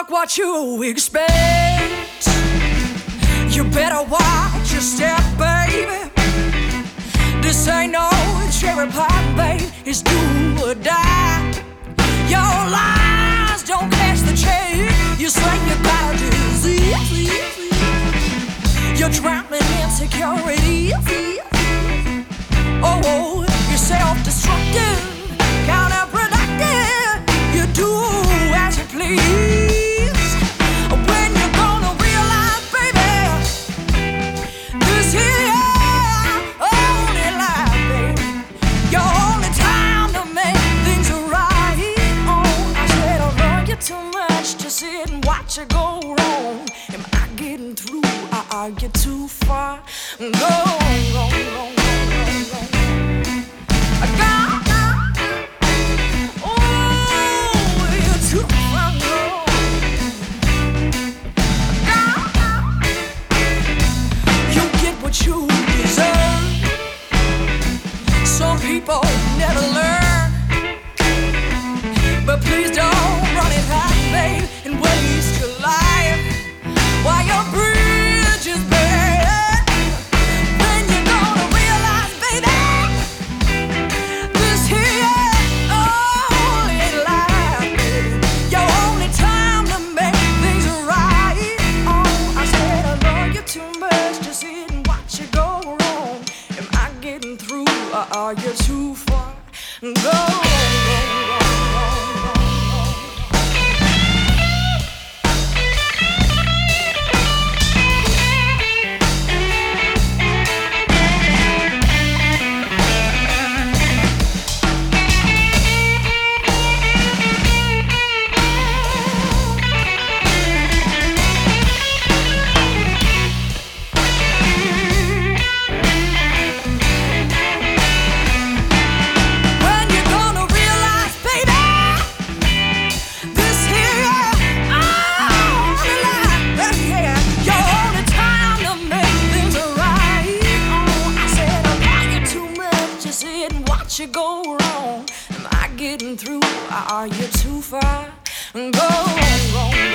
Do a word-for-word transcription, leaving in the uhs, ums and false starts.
like what you expect. You better watch your step, baby. This ain't no cherry pie, babe. It's do or die. Your lies don't catch the change. You slang about disease. You're drowning in insecurity. Oh, you're self-destructive, counterproductive. You do as you please. When you're gonna realize, baby, this here only life, baby. Your only time to make things right. Oh, I said I love you too much to sit and watch it go wrong. Am I getting through? Or are you too far? Go, go, go, go. You deserve. Some people never learn, but please don't run it hot, babe, and waste your life while your bridge is burned. When you're gonna realize, baby, this here only life, baby. Your only time to make things right. Oh, I said I love you too much to sit and watch you go wrong. Am I getting through or are you too far? Go, go, go, go. You go wrong. Am I getting through? Or are you too far? Go, go, go.